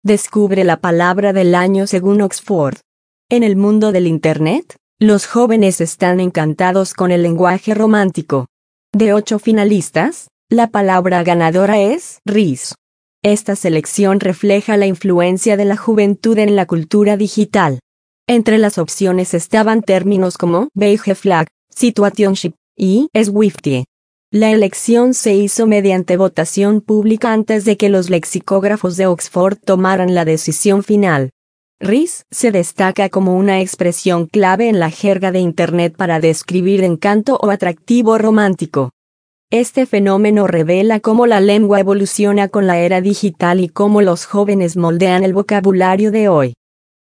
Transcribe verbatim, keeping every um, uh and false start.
Descubre la palabra del año según Oxford. En el mundo del Internet, los jóvenes están encantados con el lenguaje romántico. De ocho finalistas, la palabra ganadora es Ris. Esta selección refleja la influencia de la juventud en la cultura digital. Entre las opciones estaban términos como beige flag, situationship y Swiftie. La elección se hizo mediante votación pública antes de que los lexicógrafos de Oxford tomaran la decisión final. Ris se destaca como una expresión clave en la jerga de Internet para describir encanto o atractivo romántico. Este fenómeno revela cómo la lengua evoluciona con la era digital y cómo los jóvenes moldean el vocabulario de hoy.